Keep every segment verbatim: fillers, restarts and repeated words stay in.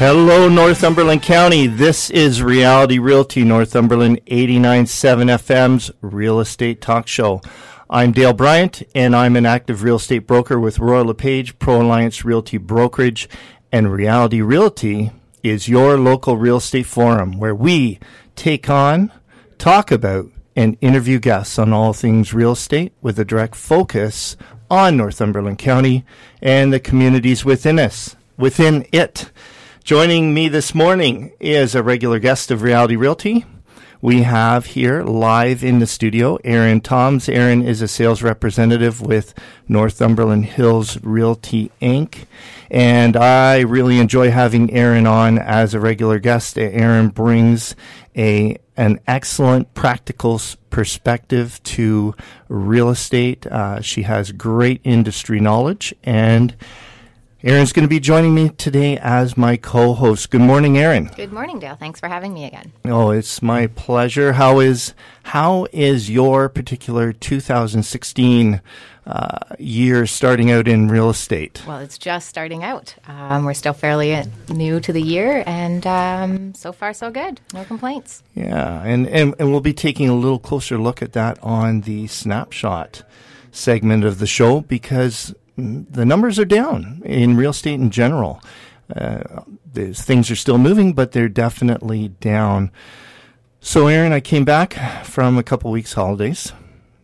Hello, Northumberland County. This is Reality Realty, Northumberland eighty-nine point seven F M's real estate talk show. I'm Dale Bryant, and I'm an active real estate broker with Royal LePage, Pro Alliance Realty Brokerage, and Reality Realty is your local real estate forum where we take on, talk about, and interview guests on all things real estate with a direct focus on Northumberland County and the communities within us, within it. Joining me this morning is a regular guest of Reality Realty. We have here live in the studio Aaron Toms. Aaron is a sales representative with Northumberland Hills Realty, Incorporated. And I really enjoy having Aaron on as a regular guest. Aaron brings a an excellent practical perspective to real estate. Uh, she has great industry knowledge, and Erin's going to be joining me today as my co-host. Good morning, Erin. Good morning, Dale. Thanks for having me again. Oh, it's my pleasure. How is how is your particular two thousand sixteen uh, year starting out in real estate? Well, it's just starting out. Um, we're still fairly new to the year, and um, so far so good. No complaints. Yeah, and, and, and we'll be taking a little closer look at that on the snapshot segment of the show, because the numbers are down in real estate in general. Uh, things are still moving, but they're definitely down. So, Aaron, I came back from a couple weeks' holidays,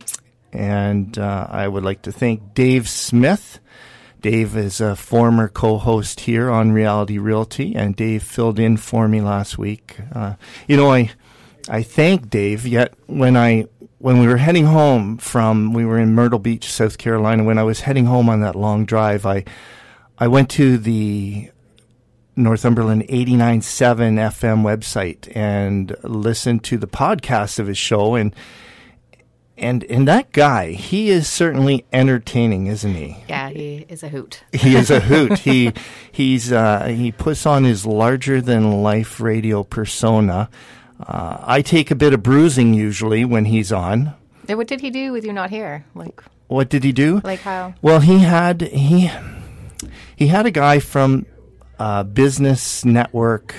and uh, I would like to thank Dave Smith. Dave is a former co-host here on Reality Realty, and Dave filled in for me last week. Uh, you know, I I thank Dave, yet when I When we were heading home from, we were in Myrtle Beach, South Carolina. When I was heading home on that long drive, I I went to the Northumberland eighty-nine point seven F M website and listened to the podcast of his show. And and and that guy, he is certainly entertaining, isn't he? Yeah, he is a hoot. He is a hoot. he he's uh, he puts on his larger than life radio persona. Uh, I take a bit of bruising usually when he's on. What did he do with you not here? Like, what did he do? Like how? Well, he had he he had a guy from uh, Business Network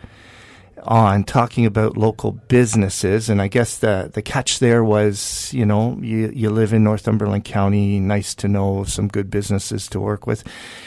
on talking about local businesses, and I guess the the catch there was, you know, you you live in Northumberland County, nice to know some good businesses to work with.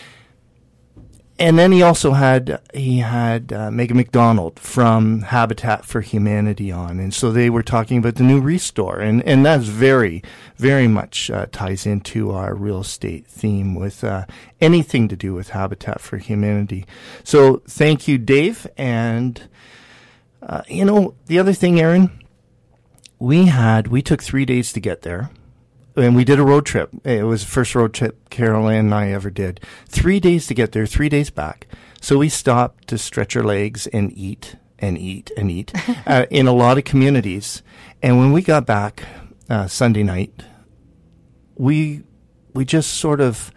And then he also had he had uh, Megan McDonald from Habitat for Humanity on, and so they were talking about the new Restore, and and that's very very much uh, ties into our real estate theme with uh, anything to do with Habitat for Humanity. So thank you, Dave. And uh, you know, the other thing, Aaron, we had we took three days to get there. And we did a road trip. It was the first road trip Carolyn and I ever did. Three days to get there, three days back. So we stopped to stretch our legs and eat and eat and eat uh, in a lot of communities. And when we got back uh, Sunday night, we we just sort of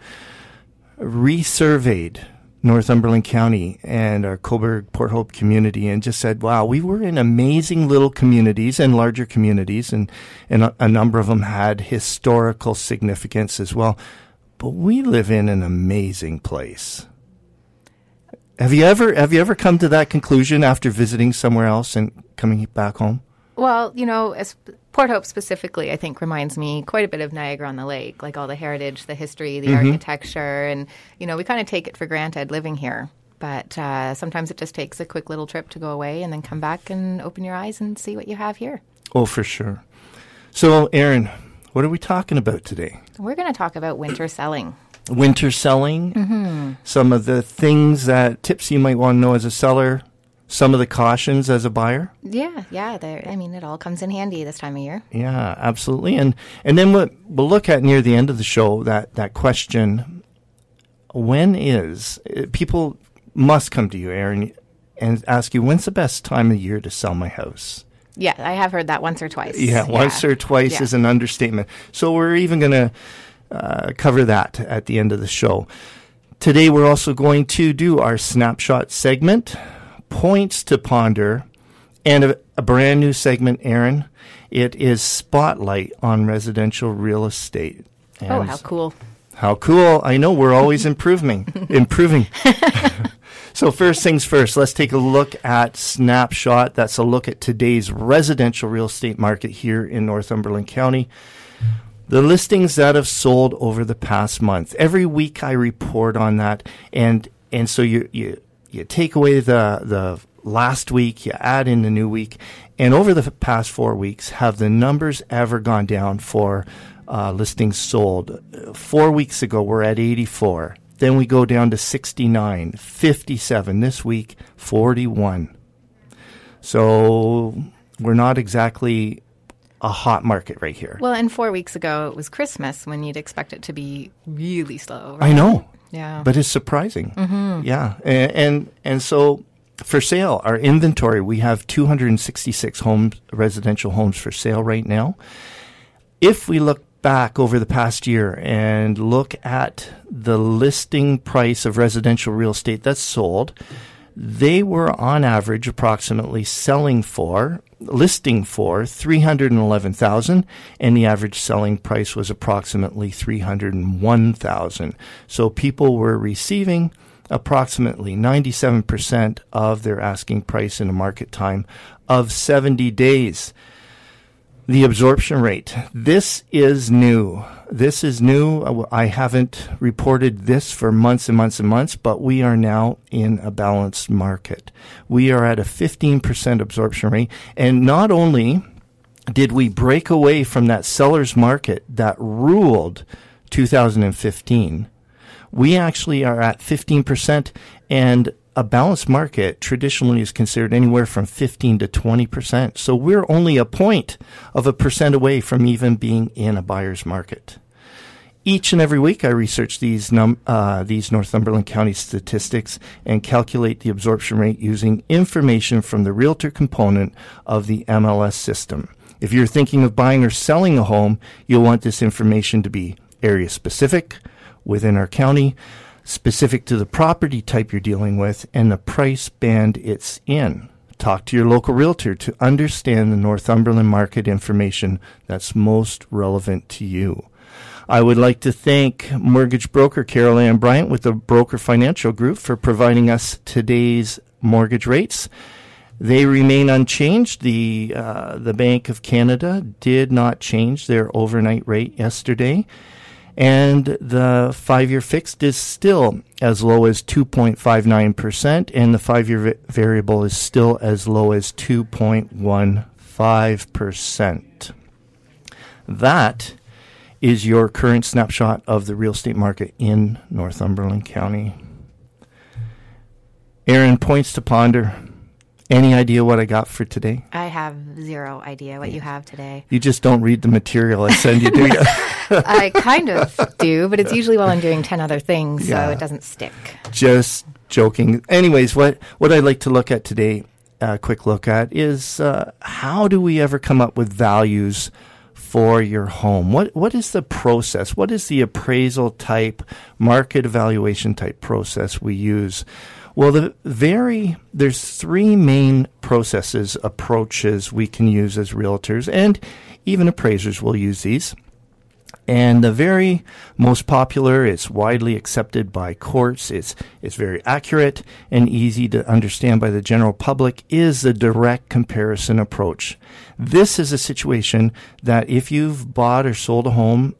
resurveyed Northumberland County and our Cobourg Port Hope community and just said, wow, we were in amazing little communities and larger communities, and, and a, a number of them had historical significance as well. But we live in an amazing place. Have you ever have you ever come to that conclusion after visiting somewhere else and coming back home? Well, you know, as Port Hope specifically, I think, reminds me quite a bit of Niagara-on-the-Lake, like all the heritage, the history, the mm-hmm. architecture, and, you know, we kind of take it for granted living here. But uh, sometimes it just takes a quick little trip to go away and then come back and open your eyes and see what you have here. Oh, for sure. So, Erin, what are we talking about today? We're going to talk about winter selling. Winter selling, mm-hmm. some of the things that, tips you might want to know as a seller, some of the cautions as a buyer. Yeah, yeah. I mean, it all comes in handy this time of year. Yeah, absolutely. And and then what we'll look at near the end of the show, that, that question, when is, people must come to you, Erin, and ask you, when's the best time of year to sell my house? Yeah, I have heard that once or twice. Yeah, yeah. once or twice yeah. is an understatement. So we're even going to uh, cover that at the end of the show. Today we're also going to do our snapshot segment, Points to Ponder, and a, a brand new segment, Erin. It is Spotlight on Residential Real Estate. And oh, how cool. How cool. I know, we're always improving. improving. So first things first, let's take a look at Snapshot. That's a look at today's residential real estate market here in Northumberland County. The listings that have sold over the past month. Every week I report on that, and and so you you, you take away the the last week, you add in the new week, and over the past four weeks, have the numbers ever gone down for uh, listings sold? Four weeks ago, we're at eighty-four. Then we go down to sixty-nine, fifty-seven. This week, forty-one. So we're not exactly a hot market right here. Well, and four weeks ago, it was Christmas when you'd expect it to be really slow. Right? I know. Yeah. But it's surprising. Mm-hmm. Yeah. And, and and so for sale, our inventory, we have two hundred sixty-six homes, residential homes for sale right now. If we look back over the past year and look at the listing price of residential real estate that's sold, they were on average approximately selling for, listing for three hundred eleven thousand dollars, and the average selling price was approximately three hundred one thousand dollars. So people were receiving approximately ninety-seven percent of their asking price in a market time of seventy days. The absorption rate. This is new. This is new. I haven't reported this for months and months and months, but we are now in a balanced market. We are at a fifteen percent absorption rate. And not only did we break away from that seller's market that ruled two thousand fifteen, we actually are at fifteen percent, and a balanced market traditionally is considered anywhere from fifteen to twenty percent. So we're only a point of a percent away from even being in a buyer's market. Each and every week I research these num- uh, these Northumberland County statistics and calculate the absorption rate using information from the realtor component of the M L S system. If you're thinking of buying or selling a home, you'll want this information to be area specific within our county, specific to the property type you're dealing with, and the price band it's in. Talk to your local realtor to understand the Northumberland market information that's most relevant to you. I would like to thank mortgage broker Carol Ann Bryant with the Broker Financial Group for providing us today's mortgage rates. They remain unchanged. The uh, the Bank of Canada did not change their overnight rate yesterday. And the five-year fixed is still as low as two point five nine percent, and the five-year va- variable is still as low as two point one five percent. That is your current snapshot of the real estate market in Northumberland County. Aaron, points to ponder. Any idea what I got for today? I have zero idea what you have today. You just don't read the material I send you, do you? I kind of do, but it's usually while I'm doing ten other things, Yeah. so it doesn't stick. Just joking. Anyways, what, what I'd like to look at today, a uh, quick look at, is uh, how do we ever come up with values for your home? What What is the process? What is the appraisal type, market evaluation type process we use? Well, the very there's three main processes, approaches we can use as realtors, and even appraisers will use these. And the very most popular, it's widely accepted by courts, it's it's very accurate and easy to understand by the general public, is the direct comparison approach. This is a situation that if you've bought or sold a home,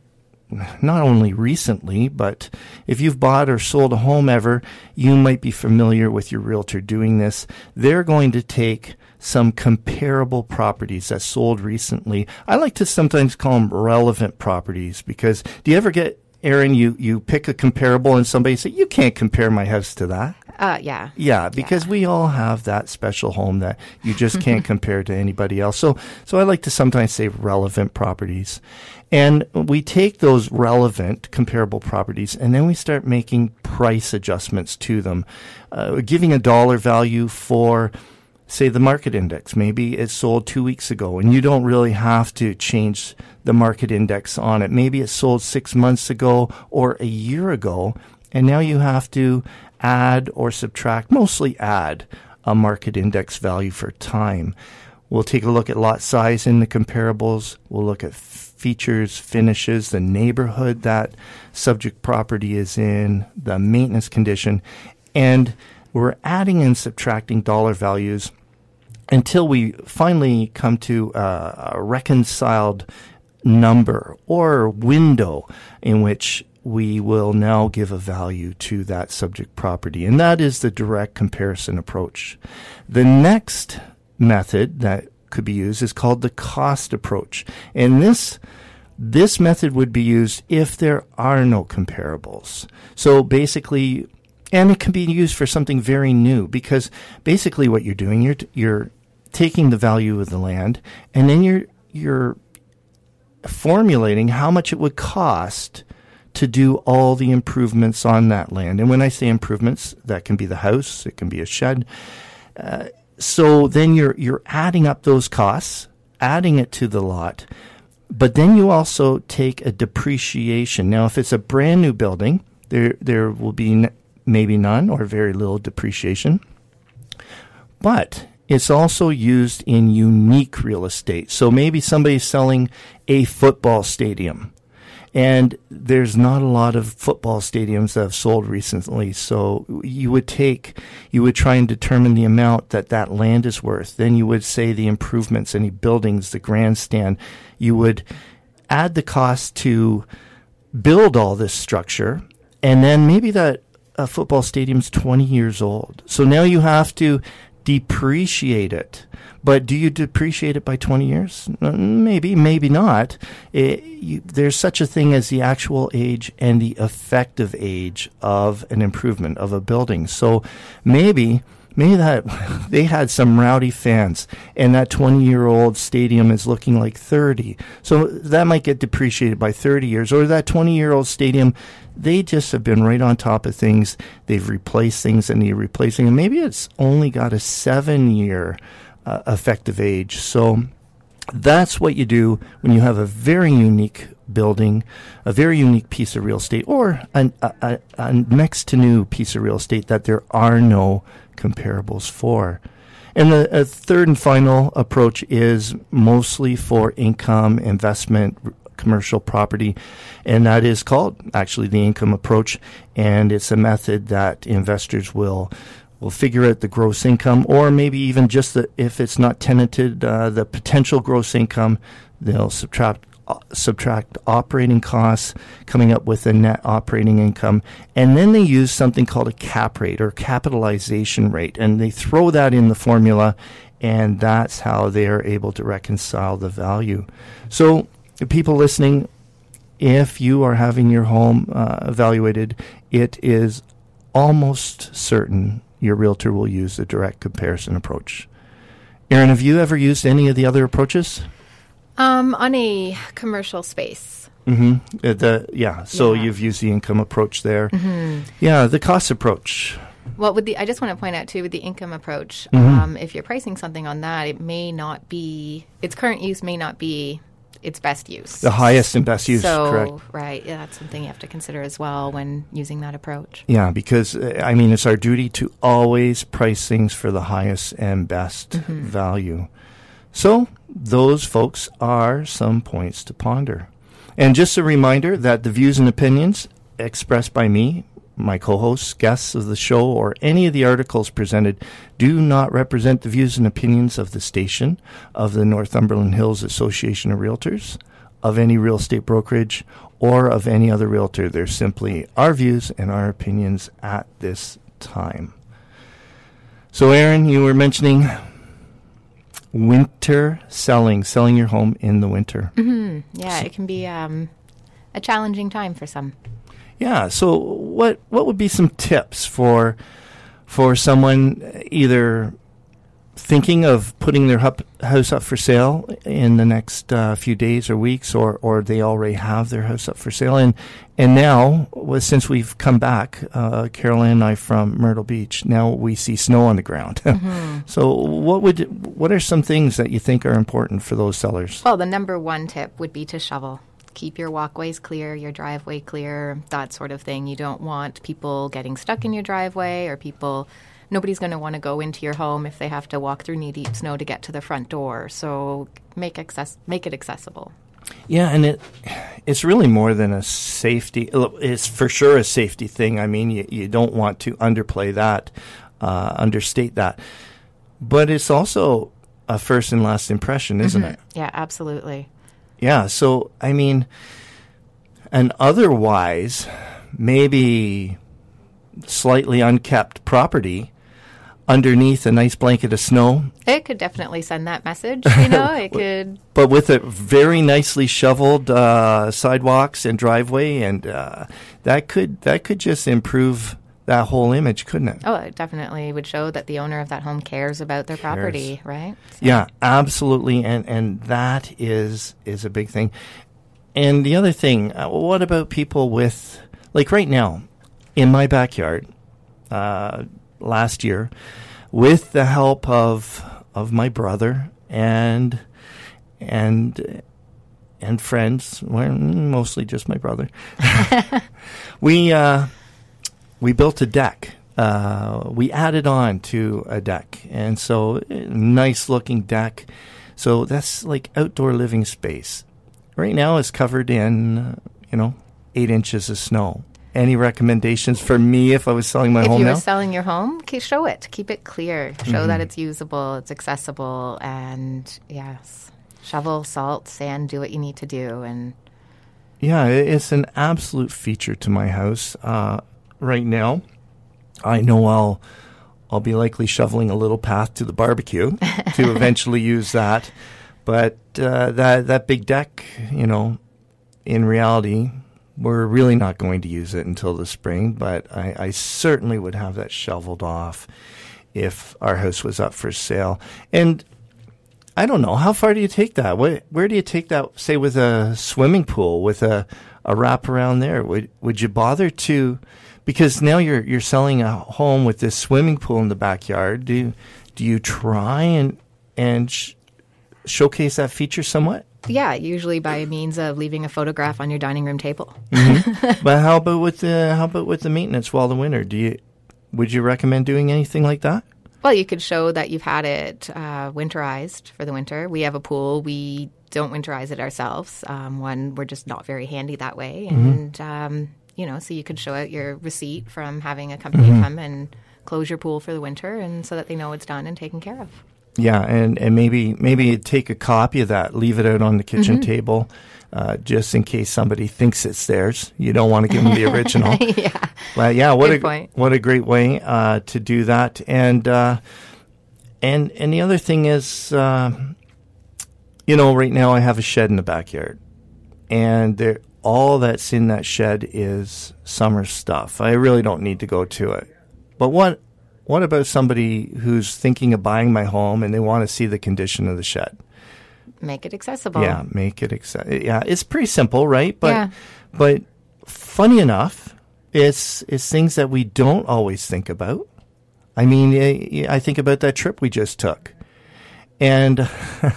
not only recently, but if you've bought or sold a home ever, you might be familiar with your realtor doing this. They're going to take some comparable properties that sold recently. I like to sometimes call them relevant properties, because do you ever get, Aaron, you, you pick a comparable and somebody say, you can't compare my house to that? Uh, yeah. Yeah, because Yeah. we all have that special home that you just can't compare to anybody else. So, so I like to sometimes say relevant properties. And we take those relevant, comparable properties, and then we start making price adjustments to them, uh, giving a dollar value for, say, the market index. Maybe it sold two weeks ago, and you don't really have to change the market index on it. Maybe it sold six months ago or a year ago, and now you have to add or subtract, mostly add, a market index value for time. We'll take a look at lot size in the comparables. We'll look at features, finishes, the neighborhood that subject property is in, the maintenance condition, and we're adding and subtracting dollar values until we finally come to uh, a reconciled number or window in which we will now give a value to that subject property. And that is the direct comparison approach. The next method that could be used is called the cost approach. And this this method would be used if there are no comparables. So basically, and it can be used for something very new, because basically what you're doing, you're you're taking the value of the land, and then you're you're formulating how much it would cost to do all the improvements on that land. And when I say improvements, that can be the house, it can be a shed. Uh, so then you're you're adding up those costs, adding it to the lot, but then you also take a depreciation. Now, if it's a brand new building, there there will be n- maybe none or very little depreciation. But it's also used in unique real estate. So maybe somebody's selling a football stadium, and there's not a lot of football stadiums that have sold recently. So you would take, you would try and determine the amount that that land is worth. Then you would say the improvements, any buildings, the grandstand. You would add the cost to build all this structure, and then maybe that uh, football stadium's twenty years old. So now you have to depreciate it. But do you depreciate it by twenty years? Maybe, maybe not. It, you, there's such a thing as the actual age and the effective age of an improvement of a building. So maybe, maybe that they had some rowdy fans, and that twenty-year-old stadium is looking like thirty. So that might get depreciated by thirty years. Or that twenty-year-old stadium, they just have been right on top of things. They've replaced things and they're replacing them. Maybe it's only got a seven-year Uh, effective age. So that's what you do when you have a very unique building, a very unique piece of real estate, or an, a, a, a next to new piece of real estate that there are no comparables for. And the a third and final approach is mostly for income, investment, commercial property, and that is called actually the income approach. And it's a method that investors will We'll figure out the gross income, or maybe even just the, if it's not tenanted, uh, the potential gross income. They'll subtract uh, subtract operating costs, coming up with a net operating income, and then they use something called a cap rate or capitalization rate, and they throw that in the formula, and that's how they are able to reconcile the value. So, the people listening, if you are having your home uh, evaluated, it is almost certain your realtor will use the direct comparison approach. Erin, have you ever used any of the other approaches? Um, on a commercial space. Mm-hmm. Uh, the, yeah, so yeah. you've used the income approach there. Mm-hmm. Yeah, the cost approach. Well, with the, I just want to point out, too, with the income approach, Mm-hmm. um, if you're pricing something on that, it may not be, its current use may not be its best use. The highest and best use, so, correct. Right, yeah, that's something you have to consider as well when using that approach. Yeah, because, uh, I mean, it's our duty to always price things for the highest and best mm-hmm. value. So, those folks are some points to ponder. And just a reminder that the views and opinions expressed by me, my co-hosts, guests of the show, or any of the articles presented do not represent the views and opinions of the station, of the Northumberland Hills Association of Realtors, of any real estate brokerage, or of any other realtor. They're simply our views and our opinions at this time. So, Erin, you were mentioning winter selling, selling your home in the winter. Mm-hmm. Yeah, it can be um, a challenging time for some. Yeah. So, what what would be some tips for for someone either thinking of putting their hup, house up for sale in the next uh, few days or weeks, or, or they already have their house up for sale, and and now well, since we've come back, uh, Caroline and I from Myrtle Beach, now we see snow on the ground. Mm-hmm. So, what would what are some things that you think are important for those sellers? Well, the number one tip would be to shovel. Keep your walkways clear, your driveway clear, that sort of thing. You don't want people getting stuck in your driveway, or people, nobody's going to want to go into your home if they have to walk through knee-deep snow to get to the front door. So make access, make it accessible. Yeah, and it it's really more than a safety. It's for sure a safety thing. I mean, you, you don't want to underplay that. uh, understate that. But it's also a first and last impression, isn't mm-hmm. it? Yeah, absolutely. Yeah. So, I mean, and otherwise, maybe slightly unkept property underneath a nice blanket of snow. It could definitely send that message, you know, it could. But with a very nicely shoveled uh, sidewalks and driveway, and uh, that could that could just improve that whole image, couldn't it? Oh, it definitely would show that the owner of that home cares about their cares. property, right? So. Yeah, absolutely, and and that is is a big thing. And the other thing, uh, what about people with, like right now, in my backyard, uh, last year, with the help of of my brother and and and friends, well, mostly just my brother, we uh, we built a deck. Uh, we added on to a deck, and so nice looking deck. So that's like outdoor living space. Right now, it's covered in uh, you know eight inches of snow. Any recommendations for me if I was selling my if home you now? were selling your home, okay, show it. Keep it clear. Show mm-hmm. that it's usable, it's accessible, and yes, shovel, salt, sand, do what you need to do. And yeah, it's an absolute feature to my house. Uh, right now, I know I'll I'll be likely shoveling a little path to the barbecue to eventually use that. But uh, that that big deck, you know, in reality, we're really not going to use it until the spring, but I, I certainly would have that shoveled off if our house was up for sale. And I don't know, how far do you take that? Where, where do you take that, say, with a swimming pool, with a, a wrap around there? Would would you bother to, because now you're you're selling a home with this swimming pool in the backyard. Do you, do you try and, and sh- showcase that feature somewhat? Yeah, usually by means of leaving a photograph on your dining room table. Mm-hmm. But how about with the how about with the maintenance while the winter? Do you would you recommend doing anything like that? Well, you could show that you've had it uh, winterized for the winter. We have a pool. We don't winterize it ourselves. Um, one, we're just not very handy that way, and mm-hmm. um, you know, so you could show out your receipt from having a company mm-hmm. come and close your pool for the winter, and so that they know it's done and taken care of. Yeah, and, and maybe maybe take a copy of that, leave it out on the kitchen mm-hmm. table, uh, just in case somebody thinks it's theirs. You don't want to give them the original. yeah. But yeah, what Good a point. what a great way uh, to do that. And uh, and and the other thing is, uh, you know, right now I have a shed in the backyard, and there all that's in that shed is summer stuff. I really don't need to go to it. But what What about somebody who's thinking of buying my home and they want to see the condition of the shed? Make it accessible. Yeah, make it accessible. Yeah, it's pretty simple, right? But yeah. but funny enough, it's it's things that we don't always think about. I mean, I think about that trip we just took, and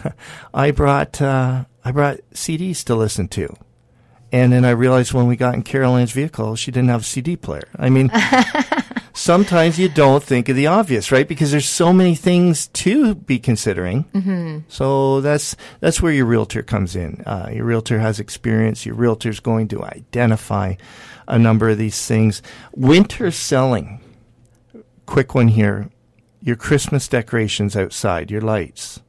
I brought uh, I brought C Ds to listen to. And then I realized when we got in Carol Ann's vehicle, she didn't have a C D player. I mean, sometimes you don't think of the obvious, right? Because there's so many things to be considering. Mm-hmm. So that's that's where your realtor comes in. Uh, your realtor has experience. Your realtor's going to identify a number of these things. Winter selling. Quick one here. Your Christmas decorations outside, your lights.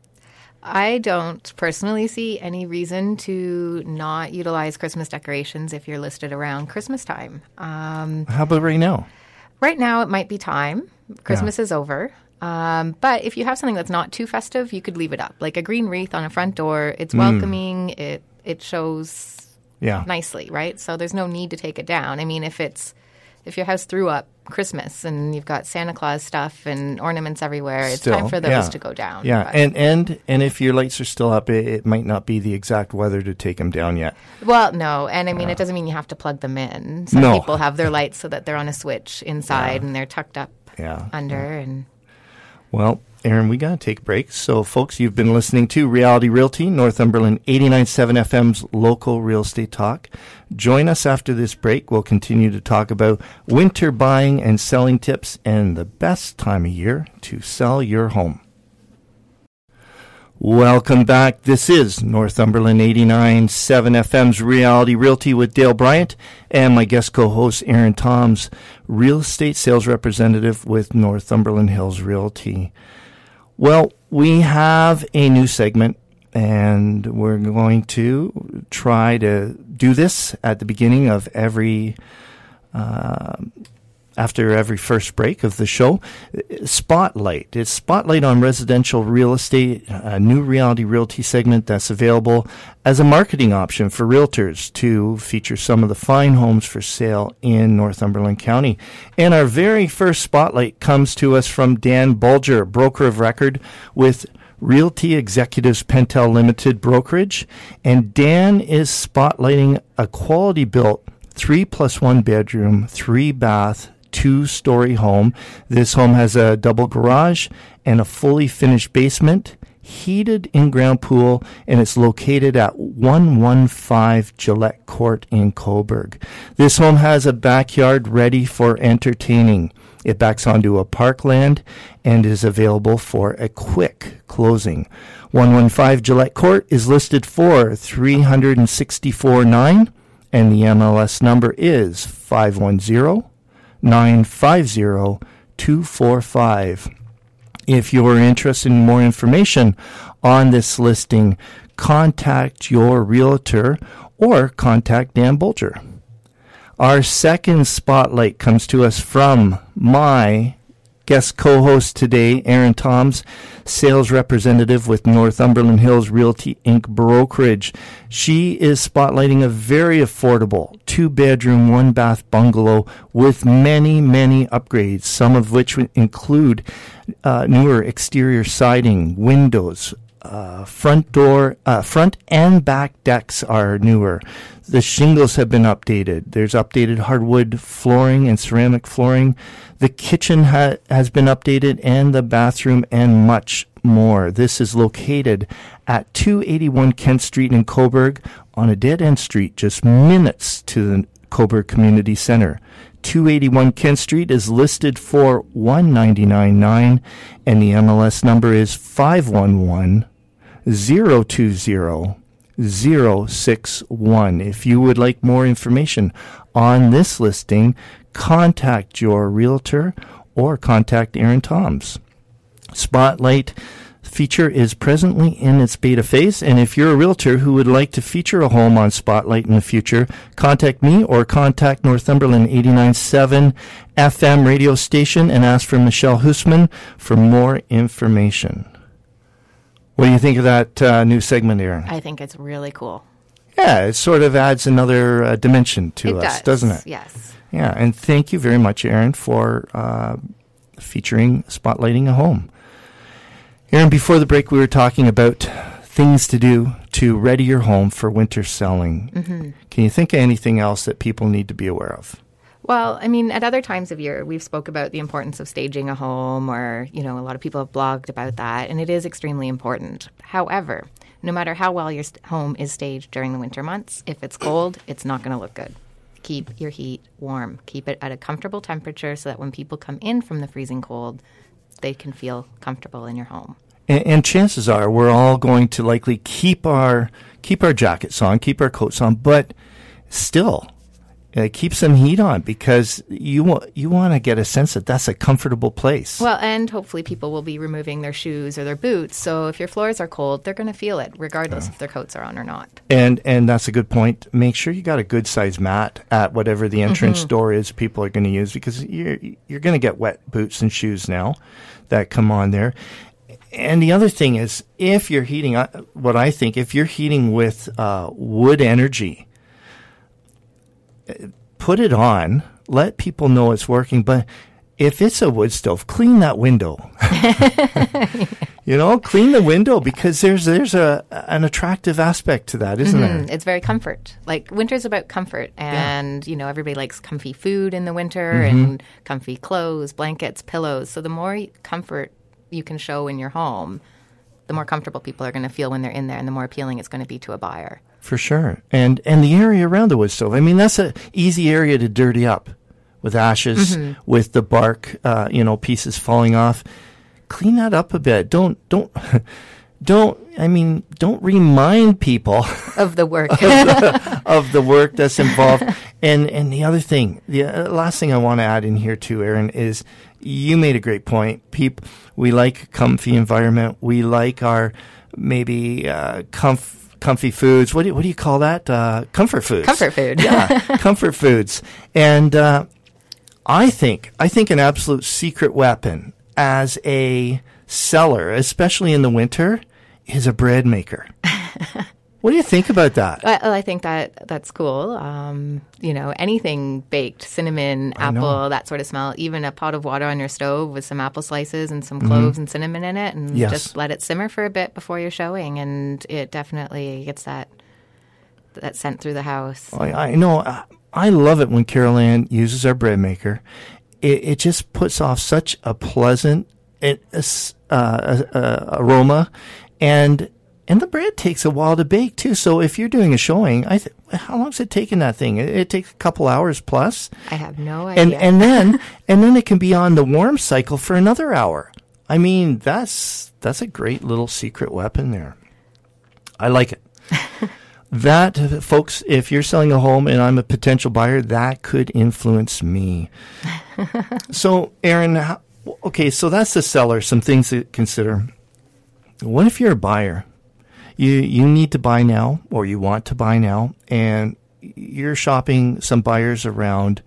I don't personally see any reason to not utilize Christmas decorations if you're listed around Christmas time. Um, How about right now? Right now, it might be time. Christmas yeah. is over. Um, but if you have something that's not too festive, you could leave it up. Like a green wreath on a front door. It's welcoming. Mm. It it shows yeah. nicely, right? So there's no need to take it down. I mean, if it's if your house threw up Christmas and you've got Santa Claus stuff and ornaments everywhere, it's still, time for those yeah. to go down. Yeah, but. and, and and if your lights are still up, it, it might not be the exact weather to take them down yet. Well, no, and I mean, uh, it doesn't mean you have to plug them in. Some no. people have their lights so that they're on a switch inside yeah. and they're tucked up yeah. under. Yeah. And well, Aaron, we got to take a break. So, folks, you've been listening to Reality Realty, Northumberland eighty-nine point seven F M's local real estate talk. Join us after this break. We'll continue to talk about winter buying and selling tips and the best time of year to sell your home. Welcome back. This is Northumberland eighty-nine point seven F M's Reality Realty with Dale Bryant and my guest co-host Aaron Toms, real estate sales representative with Northumberland Hills Realty. Well, we have a new segment, and we're going to try to do this at the beginning of every uh, after every first break of the show. Spotlight. It's Spotlight on Residential Real Estate, a new Reality Realty segment that's available as a marketing option for realtors to feature some of the fine homes for sale in Northumberland County. And our very first Spotlight comes to us from Dan Bulger, broker of record with Realty Executives Pentel Limited Brokerage. And Dan is spotlighting a quality-built three plus one bedroom, three bath, two-story home. This home has a double garage and a fully finished basement, heated in-ground pool, and it's located at one fifteen Gillette Court in Cobourg. This home has a backyard ready for entertaining. It backs onto a parkland and is available for a quick closing. one fifteen Gillette Court is listed for three hundred sixty-four thousand nine hundred dollars, and the M L S number is five one zero, nine five zero, two four five. If you're interested in more information on this listing, contact your realtor or contact Dan Bulger. Our second spotlight comes to us from my guest co-host today, Aaron Toms, sales representative with Northumberland Hills Realty Incorporated Brokerage. She is spotlighting a very affordable two-bedroom, one-bath bungalow with many, many upgrades, some of which include uh, newer exterior siding, windows, uh, front door, uh, front and back decks are newer. The shingles have been updated. There's updated hardwood flooring and ceramic flooring. The kitchen ha- has been updated, and the bathroom, and much more. This is located at two eighty-one Kent Street in Cobourg, on a dead-end street just minutes to the Cobourg Community Center. two eighty-one Kent Street is listed for one ninety-nine nine, and the M L S number is five one one, zero two zero, zero six one. If you would like more information on this listing, contact your realtor or contact Aaron Toms. Spotlight feature is presently in its beta phase, and if you're a realtor who would like to feature a home on Spotlight in the future, contact me or contact Northumberland eighty-nine point seven F M radio station and ask for Michelle Husman for more information. What do you think of that uh, new segment, Aaron? I think it's really cool. Yeah, it sort of adds another uh, dimension to it us, does. doesn't it? Yes. Yeah, and thank you very much, Aaron, for uh, featuring Spotlighting a Home. Aaron, before the break, we were talking about things to do to ready your home for winter selling. Mm-hmm. Can you think of anything else that people need to be aware of? Well, I mean, at other times of year, we've spoke about the importance of staging a home, or, you know, a lot of people have blogged about that, and it is extremely important. However, no matter how well your st- home is staged during the winter months, if it's cold, it's not going to look good. Keep your heat warm. Keep it at a comfortable temperature so that when people come in from the freezing cold, they can feel comfortable in your home. And, and chances are we're all going to likely keep our keep our jackets on, keep our coats on, but still uh, keep some heat on, because you want you want to get a sense that that's a comfortable place. Well, and hopefully people will be removing their shoes or their boots. So if your floors are cold, they're going to feel it, regardless yeah. if their coats are on or not. And and that's a good point. Make sure you got a good size mat at whatever the entrance mm-hmm. door is people are going to use, because you're you're going to get wet boots and shoes now that come on there. And the other thing is, if you're heating, what I think, if you're heating with uh, wood energy, put it on, let people know it's working. But if it's a wood stove, clean that window. You know, clean the window, because there's there's a an attractive aspect to that, isn't mm-hmm. there? It's very comfort. Like, winter's about comfort, and yeah. you know, everybody likes comfy food in the winter mm-hmm. and comfy clothes, blankets, pillows. So the more comfort you can show in your home, the more comfortable people are going to feel when they're in there, and the more appealing it's going to be to a buyer. For sure. And and the area around the wood stove, I mean, that's an easy area to dirty up with ashes, mm-hmm. with the bark, uh, you know, pieces falling off. Clean that up a bit. Don't don't don't, I mean, don't remind people of the work of, the, of the work that's involved. And and the other thing, the uh, last thing I want to add in here too, Erin, is you made a great point. People, we like a comfy environment. We like our maybe uh, comf- comfy foods. What do you, what do you call that? Uh, comfort foods. Comfort food. Yeah, comfort foods. And uh, I think I think an absolute secret weapon as a seller, especially in the winter, is a bread maker. What do you think about that? Well, I think that that's cool. Um, you know, anything baked, cinnamon, I apple, know. that sort of smell. Even a pot of water on your stove with some apple slices and some cloves mm-hmm. and cinnamon in it, and yes. just let it simmer for a bit before you're showing, and it definitely gets that that scent through the house. I, I know. I, I love it when Carol Ann uses our bread maker. It, it just puts off such a pleasant it, uh, uh, aroma, and. And the bread takes a while to bake, too. So if you're doing a showing, I th- how long's it taking that thing? It, it takes a couple hours plus. I have no idea. And and then and then it can be on the warm cycle for another hour. I mean, that's that's a great little secret weapon there. I like it. That, folks, if you're selling a home and I'm a potential buyer, that could influence me. So, Erin, how, okay, so that's the seller, some things to consider. What if you're a buyer? You you need to buy now, or you want to buy now, and you're shopping some buyers around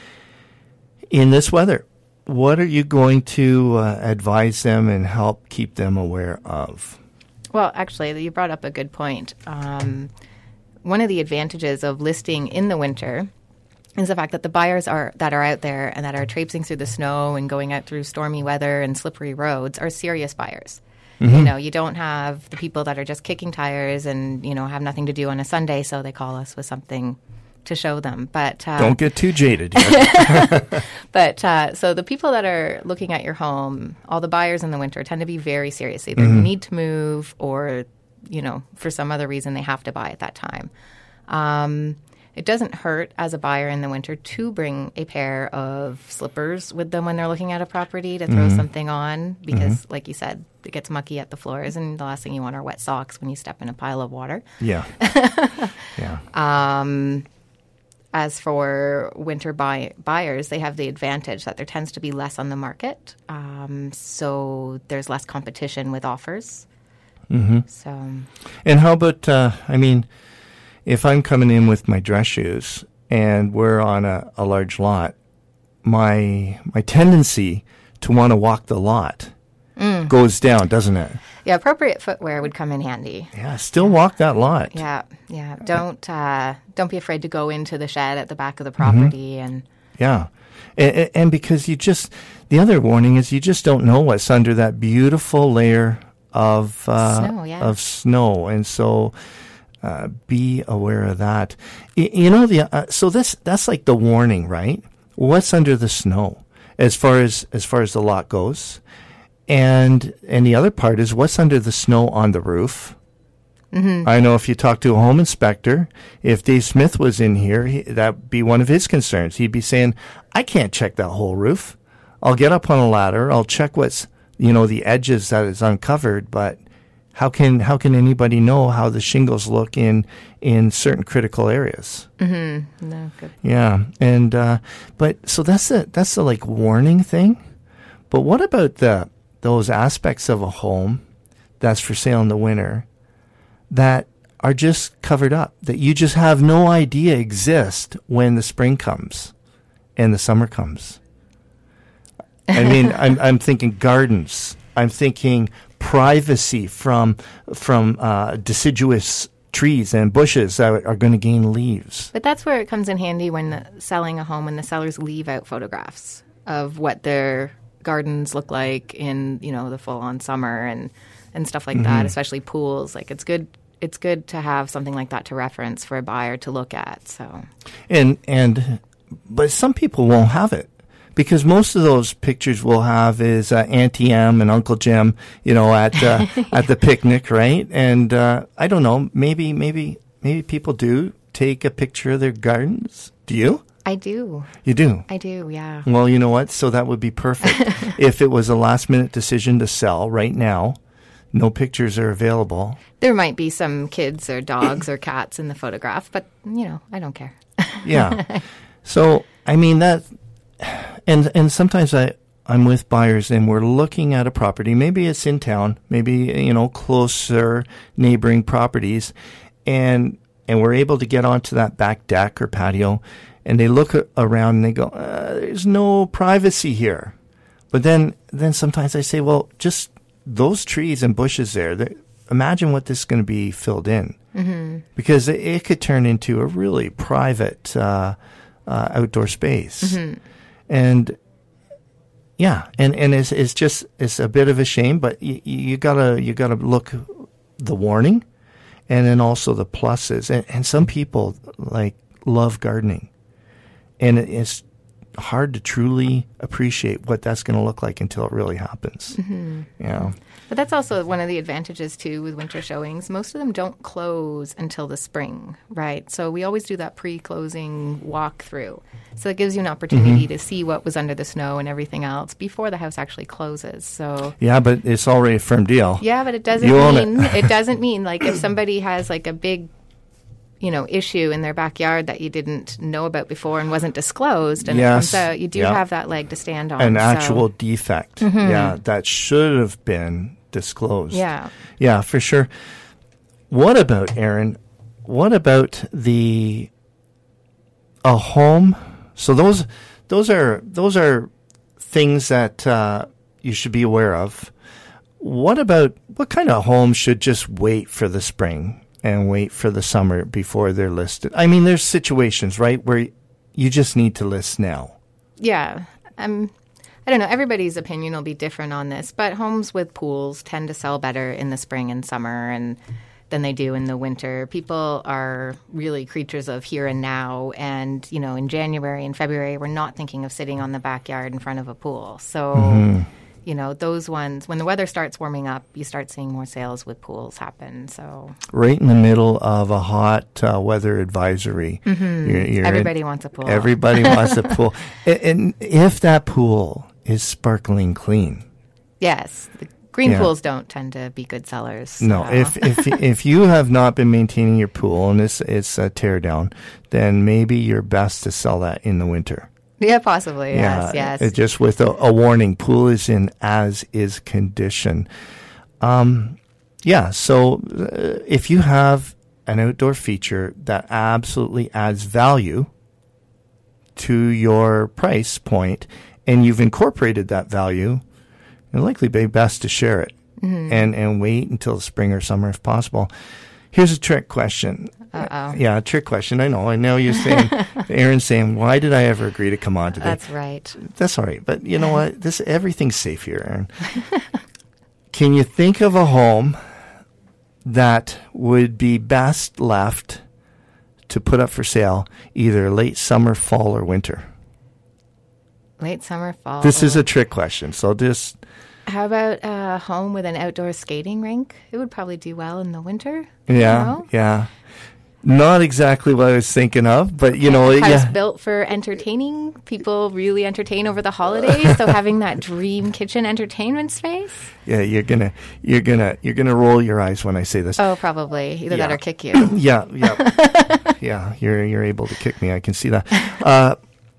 in this weather. What are you going to uh, advise them and help keep them aware of? Well, actually, you brought up a good point. Um, one of the advantages of listing in the winter is the fact that the buyers are that are out there and that are traipsing through the snow and going out through stormy weather and slippery roads are serious buyers. Mm-hmm. You know, you don't have the people that are just kicking tires and, you know, have nothing to do on a Sunday, so they call us with something to show them. But uh, don't get too jaded. But uh, so the people that are looking at your home, all the buyers in the winter tend to be very serious. Either mm-hmm. need to move or, you know, for some other reason they have to buy at that time. Um, It doesn't hurt as a buyer in the winter to bring a pair of slippers with them when they're looking at a property to throw mm-hmm. something on because, mm-hmm. like you said, it gets mucky at the floors, and the last thing you want are wet socks when you step in a pile of water. Yeah. yeah. Um, as for winter buy- buyers, they have the advantage that there tends to be less on the market, um, so there's less competition with offers. Mm-hmm. So, and how about, uh, I mean... if I'm coming in with my dress shoes and we're on a, a large lot, my my tendency to want to walk the lot mm. goes down, doesn't it? Yeah, appropriate footwear would come in handy. Yeah, still walk that lot. Yeah, yeah. Don't uh, don't be afraid to go into the shed at the back of the property mm-hmm. and yeah, and, and because you just the other warning is you just don't know what's under that beautiful layer of uh, snow, yeah. of snow, and so. Uh, be aware of that. Y- you know, the uh, so this that's like the warning, right? What's under the snow, as far as as far as the lot goes, and and the other part is what's under the snow on the roof. Mm-hmm. I know if you talk to a home inspector, if Dave Smith was in here, he, that'd be one of his concerns. He'd be saying, "I can't check that whole roof. I'll get up on a ladder. I'll check what's you know the edges that is uncovered, but." How can how can anybody know how the shingles look in in certain critical areas? Mm-hmm. No, good. Yeah, and uh, but so that's the that's the like warning thing. But what about the those aspects of a home that's for sale in the winter that are just covered up, that you just have no idea exist when the spring comes and the summer comes? I mean, I'm I'm thinking gardens. I'm thinking. Privacy from from uh, deciduous trees and bushes that are going to gain leaves. But that's where it comes in handy when selling a home, when the sellers leave out photographs of what their gardens look like in you know the full-on summer and, and stuff like mm-hmm. that, especially pools. Like it's good it's good to have something like that to reference for a buyer to look at. So and and but some people won't have it. Because most of those pictures we'll have is uh, Auntie Em and Uncle Jim, you know, at uh, at the picnic, right? And uh, I don't know, maybe maybe maybe people do take a picture of their gardens. Do you? I do. You do? I do, yeah. Well, you know what? So that would be perfect. If it was a last minute decision to sell right now, No pictures are available. There might be some kids or dogs or cats in the photograph, but, you know, I don't care. Yeah. So, I mean, that, and and sometimes I, I'm with buyers and we're looking at a property. Maybe it's in town, maybe, you know, closer neighboring properties, and and we're able to get onto that back deck or patio, and they look a- around and they go, uh, there's no privacy here. But then, then sometimes I say, well, just those trees and bushes there, they, imagine what this is going to be filled in. Mm-hmm. Because it, it could turn into a really private uh, uh, outdoor space. Mm-hmm. And yeah, and, and it's it's just it's a bit of a shame, but you, you gotta you gotta look the warning, and then also the pluses. And, and some people like love gardening, and it, it's hard to truly appreciate what that's going to look like until it really happens. Mm-hmm. Yeah. But that's also one of the advantages, too, with winter showings. Most of them don't close until the spring, right? So we always do that pre-closing walkthrough. So it gives you an opportunity mm-hmm. to see what was under the snow and everything else before the house actually closes. So yeah, but it's already a firm deal. Yeah, but it doesn't you mean it. it doesn't mean like if somebody has like a big you know, issue in their backyard that you didn't know about before and wasn't disclosed, and yes. it comes out, you do yep. have that leg to stand on. An so. actual defect, mm-hmm. yeah, that should have been disclosed. Yeah. Yeah, for sure. What about, Erin, what about the, a home? So those, those are, those are things that uh, you should be aware of. What about, what kind of home should just wait for the spring and wait for the summer before they're listed? I mean, there's situations, right, where you just need to list now. Yeah. Um, I don't know. Everybody's opinion will be different on this, but homes with pools tend to sell better in the spring and summer and than they do in the winter. People are really creatures of here and now, and, you know, in January and February, we're not thinking of sitting on the backyard in front of a pool. So... Mm-hmm. You know, those ones, when the weather starts warming up, you start seeing more sales with pools happen. So right in the middle of a hot uh, weather advisory. Mm-hmm. You're, you're everybody in, wants a pool. Everybody wants a pool. And, and if that pool is sparkling clean. Yes. The green yeah. pools don't tend to be good sellers. No. So. If if if you have not been maintaining your pool and it's, it's a tear down, then maybe you're best to sell that in the winter. Yeah, possibly. Yeah, yes, yes. Just with a, a warning, pool is in as is condition. Um, yeah, so uh, if you have an outdoor feature that absolutely adds value to your price point, and you've incorporated that value, it'll likely be best to share it mm-hmm. and, and wait until the spring or summer if possible. Here's a trick question. Uh-oh. Yeah, a trick question. I know. I know you're saying, Erin's saying, why did I ever agree to come on today? That's right. That's all right. But you know what? This everything's safe here, Erin. Can you think of a home that would be best left to put up for sale either late summer, fall, or winter? Late summer, fall. This is a trick question. So just... How about a home with an outdoor skating rink? It would probably do well in the winter. Yeah, you know? yeah. Not exactly what I was thinking of, but you know, house yeah. built for entertaining. People really entertain over the holidays, so having that dream kitchen entertainment space. Yeah, you're gonna, you're gonna, you're gonna roll your eyes when I say this. Oh, probably either yeah. that or kick you. yeah, yeah, yeah. You're you're able to kick me. I can see that. Uh,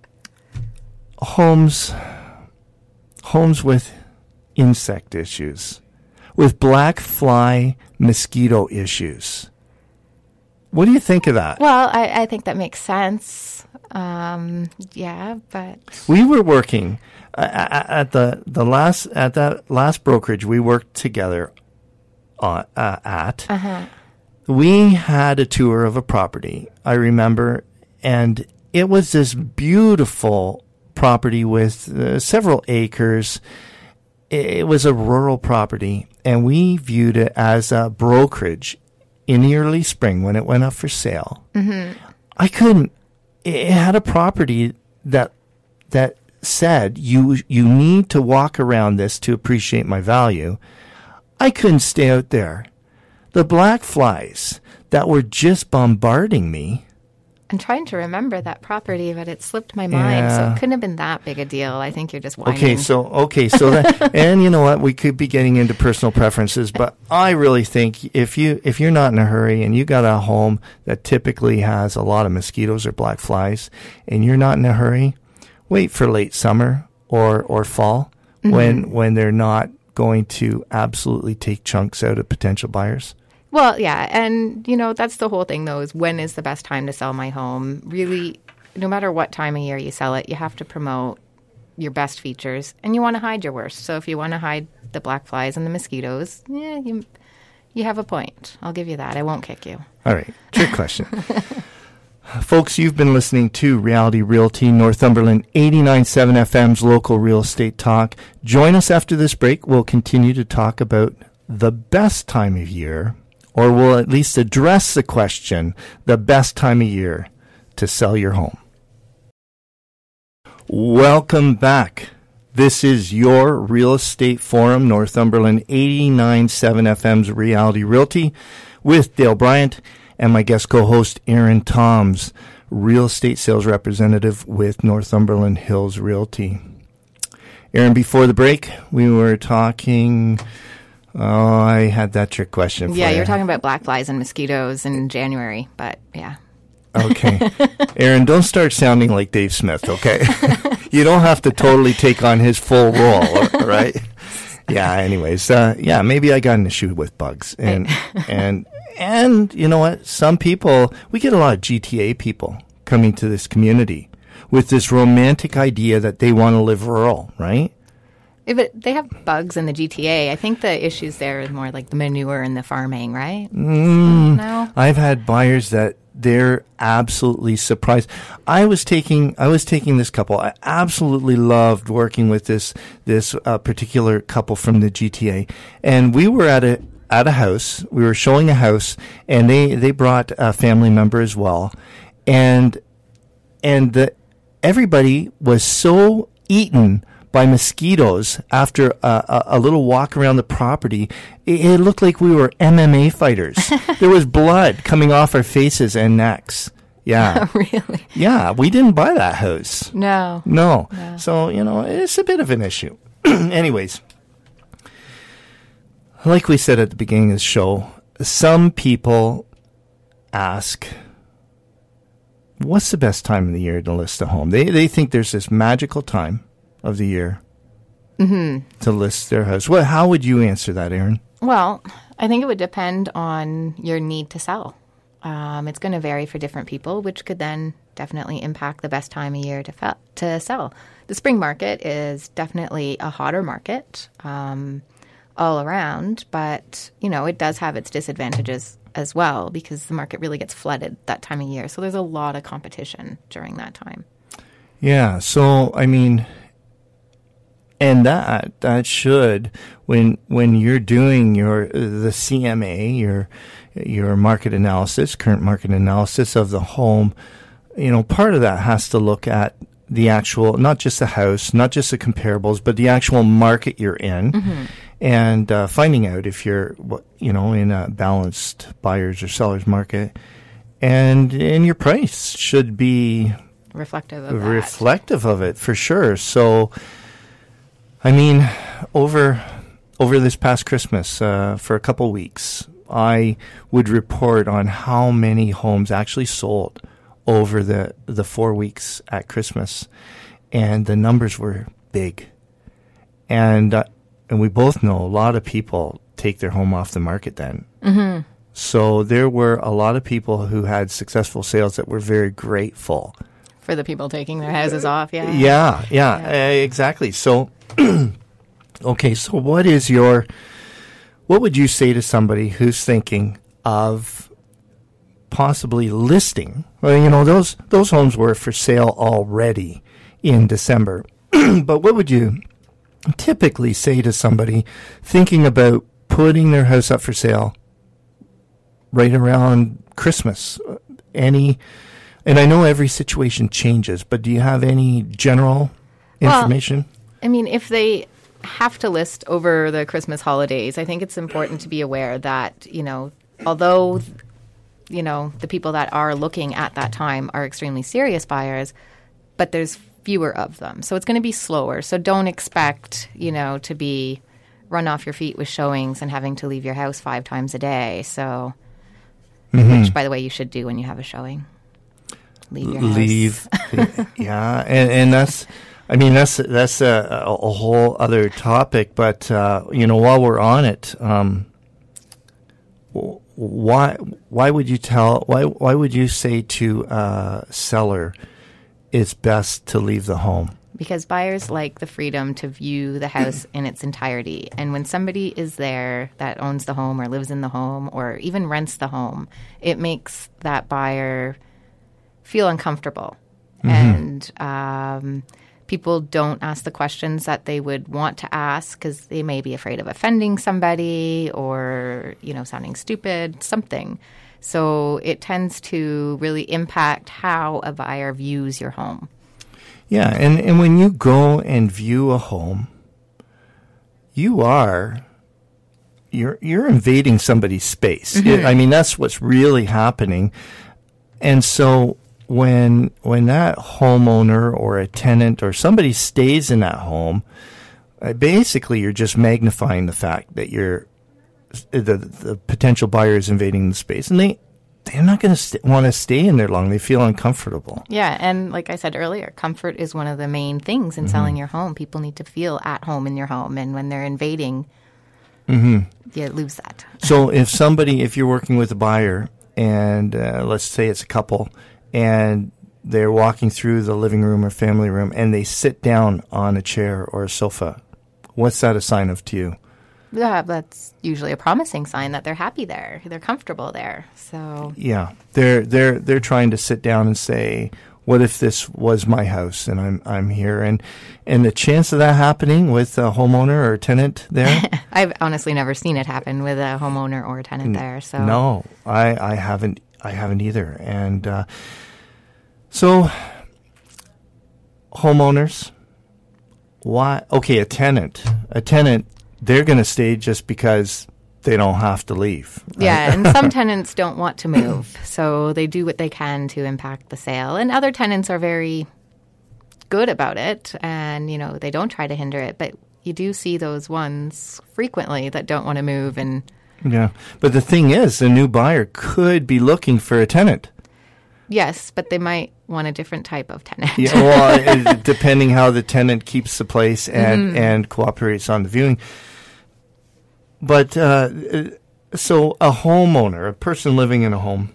homes, homes with insect issues, with black fly mosquito issues. What do you think of that? Well, I, I think that makes sense. Um, yeah, but we were working uh, at the the last at that last brokerage we worked together on, uh, at. Uh-huh. We had a tour of a property, I remember, and it was this beautiful property with uh, several acres. It was a rural property, and we viewed it as a brokerage. In the early spring, when it went up for sale, mm-hmm. I couldn't. It had a property that that said you you need to walk around this to appreciate my value. I couldn't stay out there. The black flies that were just bombarding me I'm trying to remember that property, but it slipped my mind, Yeah. so it couldn't have been that big a deal. I think you're just whining. Okay, so okay, so that, and you know what? We could be getting into personal preferences, but I really think if you if you're not in a hurry and you got a home that typically has a lot of mosquitoes or black flies, and you're not in a hurry, wait for late summer or or fall mm-hmm. when when they're not going to absolutely take chunks out of potential buyers. Well, yeah, and, you know, that's the whole thing, though, is when is the best time to sell my home? Really, no matter what time of year you sell it, you have to promote your best features, and you want to hide your worst. So if you want to hide the black flies and the mosquitoes, yeah, you you have a point. I'll give you that. I won't kick you. All right, trick question. Folks, you've been listening to Reality Realty Northumberland eighty-nine point seven F M's local real estate talk. Join us after this break. We'll continue to talk about the best time of year, or we'll at least address the question, the best time of year to sell your home. Welcome back. This is your Real Estate Forum, Northumberland eighty-nine point seven F M's Reality Realty with Dale Bryant and my guest co-host Aaron Toms, real estate sales representative with Northumberland Hills Realty. Aaron, before the break, we were talking... Oh, I had that trick question for Yeah, you. you were talking about black flies and mosquitoes in January, but yeah. Okay. Aaron, don't start sounding like Dave Smith, okay? You don't have to totally take on his full role, all right? Yeah, anyways, uh, yeah, maybe I got an issue with bugs. And, and, and you know what? Some people, we get a lot of G T A people coming to this community with this romantic idea that they want to live rural, right? Yeah, but they have bugs in the G T A. I think the issues there is more like the manure and the farming, right? Mm, no, I've had buyers that they're absolutely surprised. I was taking I was taking this couple. I absolutely loved working with this this uh, particular couple from the G T A, and we were at a at a house. We were showing a house, and they they brought a family member as well, and and the everybody was so eaten by mosquitoes after a, a, a little walk around the property. It, it looked like we were M M A fighters. There was blood coming off our faces and necks. Yeah. Really? Yeah, we didn't buy that house. No. No. No. So, you know, it's a bit of an issue. Anyways, like we said at the beginning of the show, some people ask, what's the best time of the year to list a home? They, they think there's this magical time of the year mm-hmm. to list their house. Well, how would you answer that, Aaron? Well, I think it would depend on your need to sell. Um, it's going to vary for different people, which could then definitely impact the best time of year to fe- to sell. The spring market is definitely a hotter market um, all around, but you know it does have its disadvantages as well because the market really gets flooded that time of year. So there's a lot of competition during that time. Yeah. So I mean. And that that should when when you're doing your the C M A, your your market analysis, current market analysis of the home, you know, part of that has to look at the actual, not just the house, not just the comparables, but the actual market you're in, mm-hmm. and uh, finding out if you're, you know, in a balanced buyers or sellers market, and and your price should be reflective of that. reflective of it for sure. So. I mean, over over this past Christmas, uh, for a couple weeks, I would report on how many homes actually sold over the, the four weeks at Christmas, and the numbers were big. And uh, and we both know a lot of people take their home off the market then. Mm-hmm. So there were a lot of people who had successful sales that were very grateful. For the people taking their houses off, yeah. Yeah, yeah, yeah. Uh, exactly. So, okay, so what is your, what would you say to somebody who's thinking of possibly listing? Well, you know, those, those homes were for sale already in December. But what would you typically say to somebody thinking about putting their house up for sale right around Christmas? Any... And I know every situation changes, but do you have any general information? Well, I mean, if they have to list over the Christmas holidays, I think it's important to be aware that, you know, although you know, the people that are looking at that time are extremely serious buyers, but there's fewer of them. So it's going to be slower. So don't expect, you know, to be run off your feet with showings and having to leave your house five times a day. So, mm-hmm. which, by the way, you should do when you have a showing. Leave your house. Leave. Yeah. And, and that's, I mean, that's, that's a, a whole other topic. But, uh, you know, while we're on it, um, why, why would you tell, why, why would you say to a seller it's best to leave the home? Because buyers like the freedom to view the house in its entirety. And when somebody is there that owns the home or lives in the home or even rents the home, it makes that buyer feel uncomfortable. Mm-hmm. And um, people don't ask the questions that they would want to ask because they may be afraid of offending somebody or, you know, sounding stupid, something. So it tends to really impact how a buyer views your home. Yeah, and, and when you go and view a home, you are you're you're invading somebody's space. Mm-hmm. It, I mean, that's what's really happening. And so when when that homeowner or a tenant or somebody stays in that home, uh, basically you're just magnifying the fact that you're the the potential buyer is invading the space, and they. They're not going to st- want to stay in there long. They feel uncomfortable. Yeah, and like I said earlier, comfort is one of the main things in mm-hmm. selling your home. People need to feel at home in your home, and when they're invading, mm-hmm. you lose that. So if somebody, if you're working with a buyer, and uh, let's say it's a couple, and they're walking through the living room or family room, and they sit down on a chair or a sofa, what's that a sign of to you? Yeah, that's usually a promising sign that they're happy there. They're comfortable there. So yeah, they're they're they're trying to sit down and say, "What if this was my house and I'm I'm here?" And and the chance of that happening with a homeowner or a tenant there, I've honestly never seen it happen with a homeowner or a tenant n- there. So no, I I haven't I haven't either. And uh, so homeowners, why? Okay, a tenant, a tenant. They're going to stay just because they don't have to leave. Right? Yeah, and some tenants don't want to move, so they do what they can to impact the sale. And other tenants are very good about it, and, you know, they don't try to hinder it. But you do see those ones frequently that don't want to move. And yeah, but the thing is, the new buyer could be looking for a tenant. Yes, but they might want a different type of tenant. Yeah, well, it, depending how the tenant keeps the place and, mm-hmm. and cooperates on the viewing. But uh, so a homeowner, a person living in a home,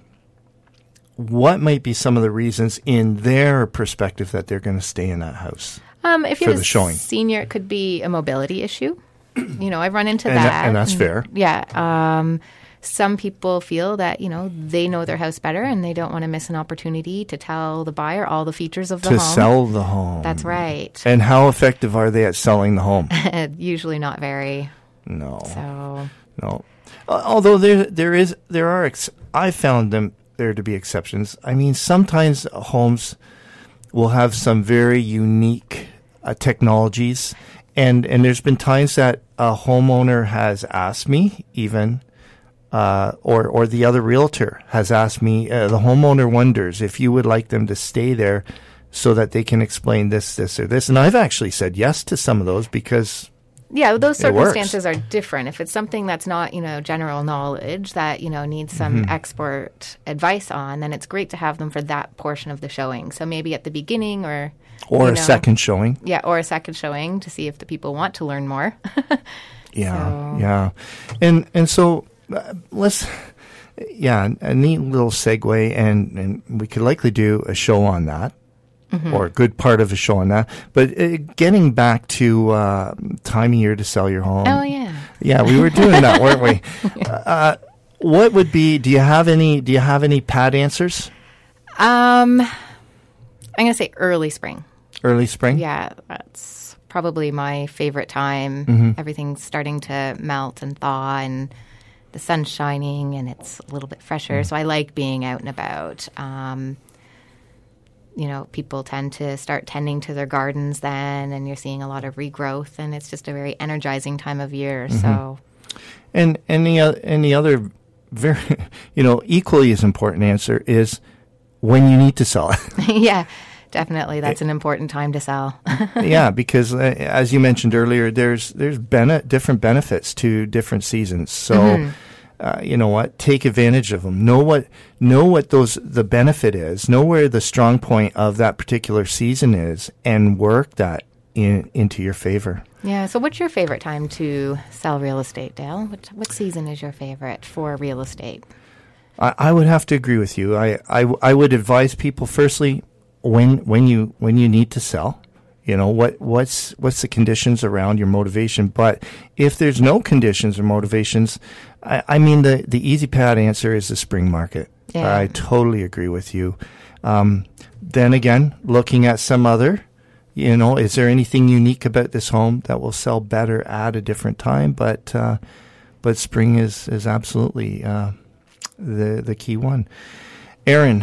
what might be some of the reasons in their perspective that they're going to stay in that house um, if for you're the showing? Senior, it could be a mobility issue. You know, I've run into and that. that. And that's and, fair. Yeah. Um, some people feel that, you know, they know their house better and they don't want to miss an opportunity to tell the buyer all the features of the to home. To sell the home. That's right. And how effective are they at selling the home? Usually not very. No. So no. Uh, although there there is there are ex- I found them there to be exceptions. I mean, sometimes homes will have some very unique uh, technologies, and and there's been times that a homeowner has asked me even. Uh, or, or the other realtor has asked me, uh, the homeowner wonders if you would like them to stay there so that they can explain this, this, or this. And I've actually said yes to some of those because yeah, those circumstances are different. If it's something that's not, you know, general knowledge that, you know, needs some mm-hmm. expert advice on, then it's great to have them for that portion of the showing. So maybe at the beginning or... Or you a know, second showing. Yeah, or a second showing to see if the people want to learn more. yeah, so. yeah. And, and so... Uh, let's, yeah, a neat little segue, and, and we could likely do a show on that, mm-hmm. or a good part of a show on that. But uh, getting back to uh, time of year to sell your home. Oh, yeah. Yeah, we were doing that, weren't we? Uh, what would be, do you have any, do you have any pat answers? Um, I'm going to say early spring. Early spring? Yeah, that's probably my favorite time. Mm-hmm. Everything's starting to melt and thaw, and the sun's shining and it's a little bit fresher. Mm. So I like being out and about. Um, you know, people tend to start tending to their gardens then, and you're seeing a lot of regrowth, and it's just a very energizing time of year. Mm-hmm. So, and any uh, any other very, you know, equally as important answer is when you need to sell it. Yeah, definitely. That's an important time to sell. Yeah, because uh, as you mentioned earlier, there's there's bene- different benefits to different seasons. So, mm-hmm. uh, you know what? Take advantage of them. Know what know what those the benefit is. Know where the strong point of that particular season is, and work that in into your favor. Yeah. So, what's your favorite time to sell real estate, Dale? What what season is your favorite for real estate? I, I would have to agree with you. I, I, I would advise people firstly when when you when you need to sell. You know what what's what's the conditions around your motivation. But if there's no conditions or motivations, I, I mean the the easy pad answer is the spring market. Yeah. I totally agree with you. Um, then again, looking at some other. You know, is there anything unique about this home that will sell better at a different time? But uh, but spring is is absolutely uh, the the key one. Erin,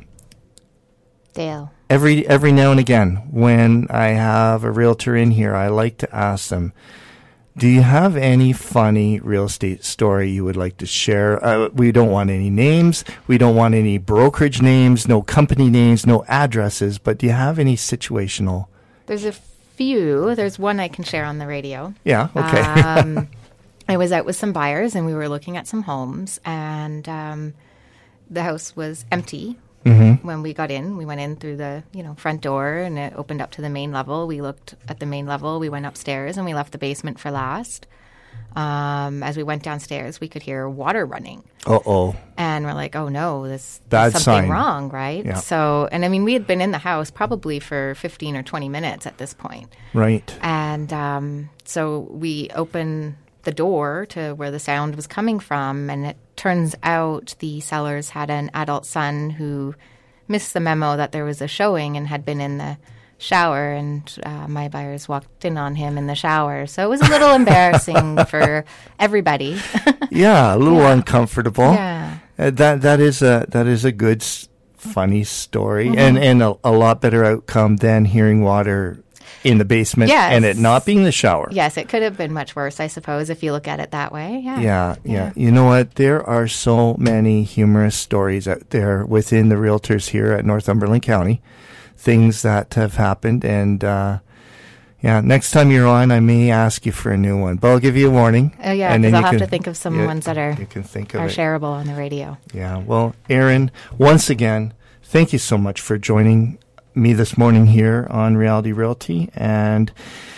Dale. Every every now and again, when I have a realtor in here, I like to ask them, "Do you have any funny real estate story you would like to share?" Uh, we don't want any names. We don't want any brokerage names, no company names, no addresses. But do you have any situational? There's a few. There's one I can share on the radio. Yeah, okay. um, I was out with some buyers, and we were looking at some homes, and um, the house was empty. Mm-hmm. When we got in, we went in through the you know front door, and it opened up to the main level. We looked at the main level. We went upstairs, and we left the basement for last. Um, as we went downstairs, we could hear water running. Uh-oh. And we're like, oh, no, this, Bad there's something sign. wrong, right? Yeah. So, and I mean, we had been in the house probably for fifteen or twenty minutes at this point. Right. And um, so we open the door to where the sound was coming from, and it turns out the sellers had an adult son who missed the memo that there was a showing and had been in the shower, and uh, my buyers walked in on him in the shower. So it was a little embarrassing for everybody. Yeah, a little Yeah. uncomfortable. Yeah. Uh, that that is a that is a good, s- funny story, Mm-hmm. and and a, a lot better outcome than hearing water in the basement Yes. and it not being the shower. Yes, it could have been much worse, I suppose, if you look at it that way. Yeah. Yeah, yeah. You know what? There are so many humorous stories out there within the realtors here at Northumberland County. Things that have happened, and uh, yeah, next time you're on, I may ask you for a new one, but I'll give you a warning. Oh, yeah, and because then I'll you have can- to think of some you- ones that are, you can think of are it. shareable on the radio. Yeah, well, Erin, once again, thank you so much for joining me this morning here on Reality Realty, and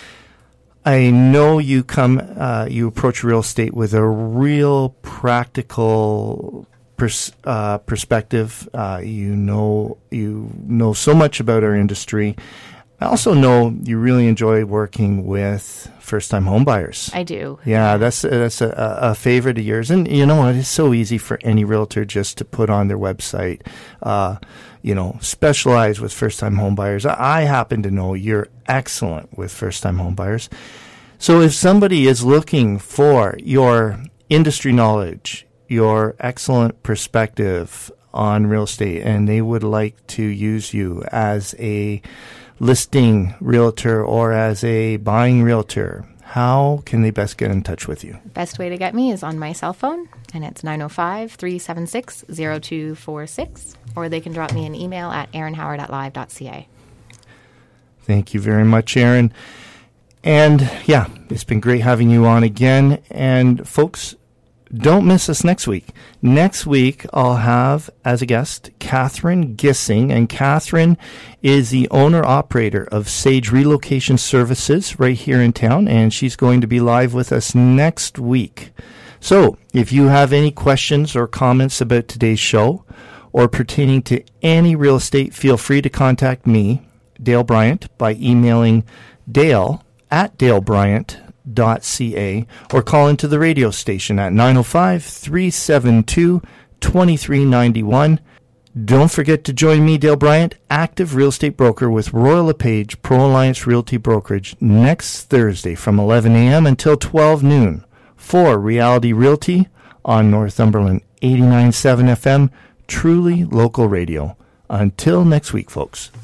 I know you come, uh, you approach real estate with a real practical pers- uh, perspective. Uh, you know, you know so much about our industry. I also know you really enjoy working with first-time home buyers. I do. Yeah, that's that's a, a favorite of yours, and you know what? It's so easy for any realtor just to put on their website, uh, you know, specialize with first-time home buyers. I, I happen to know you're excellent with first-time home buyers. So if somebody is looking for your industry knowledge, your excellent perspective on real estate, and they would like to use you as a listing realtor or as a buying realtor, how can they best get in touch with you? Best way to get me is on my cell phone, and it's nine oh five, three seven six, oh two four six, or they can drop me an email at erin howard at live dot c a. Thank you very much, Erin. And yeah, it's been great having you on again. And folks, don't miss us next week. Next week, I'll have as a guest Catherine Gissing, and Catherine is the owner-operator of Sage Relocation Services right here in town, and she's going to be live with us next week. So, if you have any questions or comments about today's show or pertaining to any real estate, feel free to contact me, Dale Bryant, by emailing Dale at dale bryant dot c a or call into the radio station at nine oh five, three seven two, two three nine one. Don't forget to join me, Dale Bryant, active real estate broker with Royal LePage Pro Alliance Realty Brokerage, next Thursday from eleven a.m. until twelve noon for Reality Realty on Northumberland eighty-nine point seven F M, truly local radio. Until next week, folks.